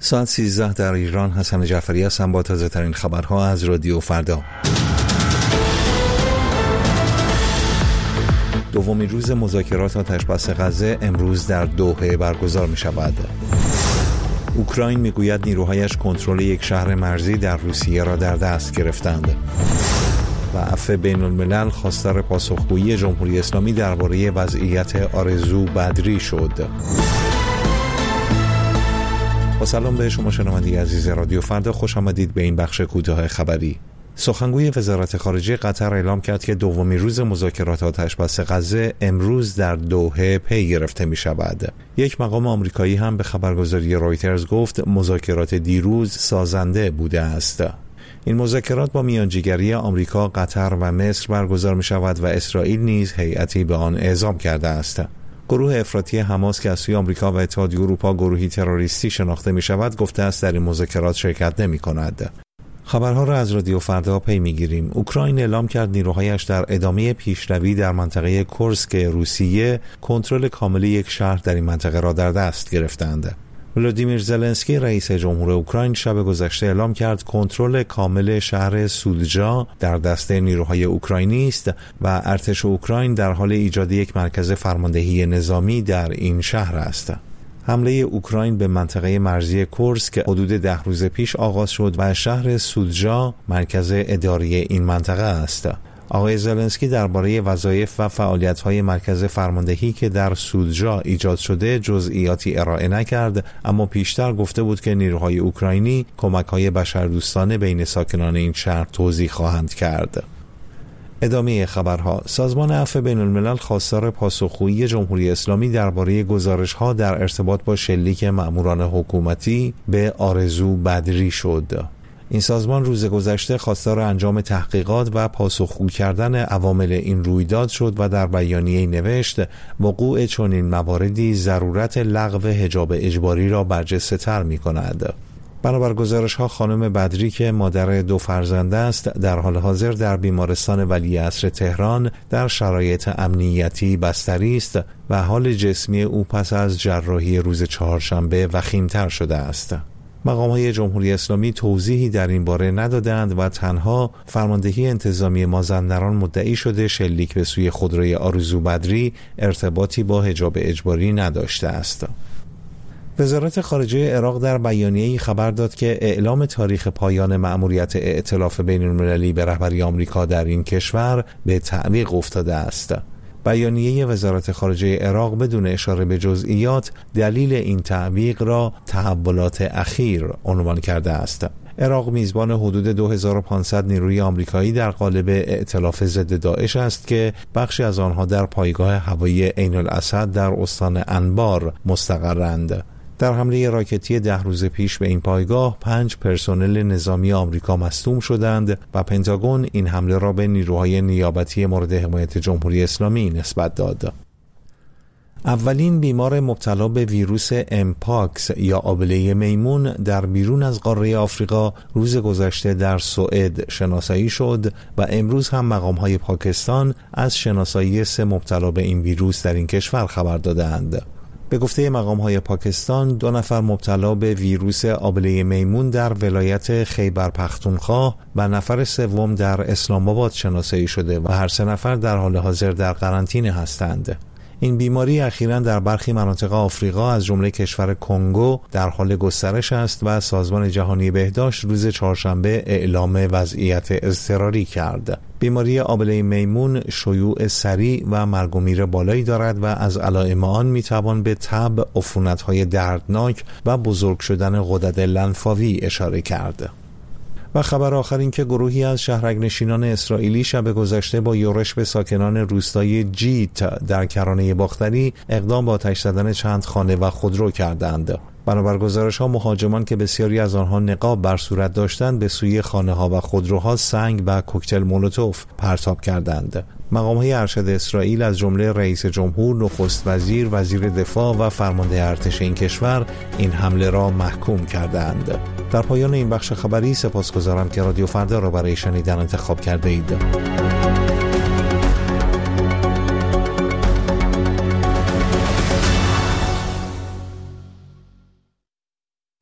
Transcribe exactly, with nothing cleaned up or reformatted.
ساعت سیزده در ایران. حسن جعفری هستم با تازه ترین خبرها از رادیو فردا. دومین روز مذاکرات آتش‌بس غزه امروز در دوحه برگزار می شود. اوکراین می گوید نیروهایش کنترل یک شهر مرزی در روسیه را در دست گرفتند. و عفو بین الملل خواستار پاسخگویی جمهوری اسلامی درباره وضعیت آرزو بدری شد. با سلام به شما شنوندگان عزیز رادیو فردا، خوش آمدید به این بخش کوتاه خبری. سخنگوی وزارت خارجه قطر اعلام کرد که دومین روز مذاکرات آتش‌بس غزه امروز در دوحه پی گرفته می شود. یک مقام آمریکایی هم به خبرگزاری رویترز گفت مذاکرات دیروز سازنده بوده است. این مذاکرات با میانجیگری آمریکا، قطر و مصر برگزار می شود و اسرائیل نیز هیئتی به آن اعزام کرده است. گروه افراطی حماس که از سوی آمریکا و اتحادیه اروپا گروهی تروریستی شناخته می شود گفته است در این مذاکرات شرکت نمی کند. خبرها را از رادیو فردا پی میگیریم. اوکراین اعلام کرد نیروهایش در ادامه پیشروی در منطقه کورسک روسیه کنترل کامل یک شهر در این منطقه را در دست گرفتند. ولادیمیر زلنسکی رئیس جمهور اوکراین شب گذشته اعلام کرد کنترل کامل شهر سودجا در دست نیروهای اوکراینی است و ارتش اوکراین در حال ایجاد یک مرکز فرماندهی نظامی در این شهر است. حمله اوکراین به منطقه مرزی کورسک حدود ده روز پیش آغاز شد و شهر سودجا مرکز اداری این منطقه است. آقای زلنسکی درباره وظایف و فعالیت‌های مرکز فرماندهی که در سودجا ایجاد شده جزئیاتی ارائه نکرد، اما پیشتر گفته بود که نیروهای اوکراینی کمک‌های بشردوستانه بین ساکنان این شهر توزیع خواهند کرد. ادامه خبرها. سازمان عفو بین الملل خواستار پاسخگویی جمهوری اسلامی درباره گزارش‌ها در ارتباط با شلیک مأموران حکومتی به آرزو بدری شد. این سازمان روز گذشته خواستار انجام تحقیقات و پاسخگو کردن عوامل این رویداد شد و در بیانیه‌ای نوشت وقوع چنین مواردی ضرورت لغو حجاب اجباری را برجسته‌تر می‌کند. بنابر گزارش‌ها خانم بدری که مادر دو فرزند است در حال حاضر در بیمارستان ولیعصر تهران در شرایط امنیتی بستری است و حال جسمی او پس از جراحی روز چهارشنبه وخیم‌تر شده است. مقام‌های جمهوری اسلامی توضیحی در این باره ندادند و تنها فرماندهی انتظامی مازندران مدعی شده شلیک به سوی خودروی آرزو بدری ارتباطی با حجاب اجباری نداشته است. وزارت خارجه عراق در بیانیه‌ای خبر داد که اعلام تاریخ پایان مأموریت ائتلاف بین‌المللی به رهبری آمریکا در این کشور به تعویق افتاده است. بیانیه وزارت خارجه عراق بدون اشاره به جزئیات دلیل این تعویق را تحولات اخیر عنوان کرده است. عراق میزبان حدود دو هزار و پانصد نیروی آمریکایی در قالب ائتلاف ضد داعش است که بخشی از آنها در پایگاه هوایی عین الاسد در استان انبار مستقرند. در حمله راکتی ده روز پیش به این پایگاه پنج پرسنل نظامی آمریکا مصدوم شدند و پنتاگون این حمله را به نیروهای نیابتی مورد حمایت جمهوری اسلامی نسبت داد. اولین بیمار مبتلا به ویروس امپاکس یا آبله میمون در بیرون از قاره آفریقا روز گذشته در سوئد شناسایی شد و امروز هم مقام‌های پاکستان از شناسایی سه مبتلا به این ویروس در این کشور خبر دادند. به گفته مقام‌های پاکستان دو نفر مبتلا به ویروس آبله میمون در ولایت خیبر پختونخوا و نفر سوم در اسلام آباد شناسایی شده و هر سه نفر در حال حاضر در قرنطینه هستند. این بیماری اخیراً در برخی مناطق آفریقا از جمله کشور کنگو در حال گسترش است و سازمان جهانی بهداشت روز چهارشنبه اعلام وضعیت اضطراری کرد. بیماری آبله میمون شیوع سریع و مرگ و میر بالایی دارد و از علائم آن میتوان به تب، عفونت‌های دردناک و بزرگ شدن غدد لنفاوی اشاره کرد. و خبر آخر این که گروهی از شهرک‌نشینان اسرائیلی شب گذشته با یورش به ساکنان روستای جیت در کرانه باختری اقدام به آتش زدن چند خانه و خودرو کردند. بنابر گزارش‌ها مهاجمان که بسیاری از آنها نقاب بر صورت داشتند به سوی خانه‌ها و خودروها سنگ و کوکتل مولوتوف پرتاب کردند. مقام‌های ارشد اسرائیل از جمله رئیس جمهور، نخست وزیر، وزیر دفاع و فرمانده ارتش این کشور این حمله را محکوم کردند. در پایان این بخش خبری سپاسگزارم که رادیو فردا را برای شنیدن انتخاب کرده اید.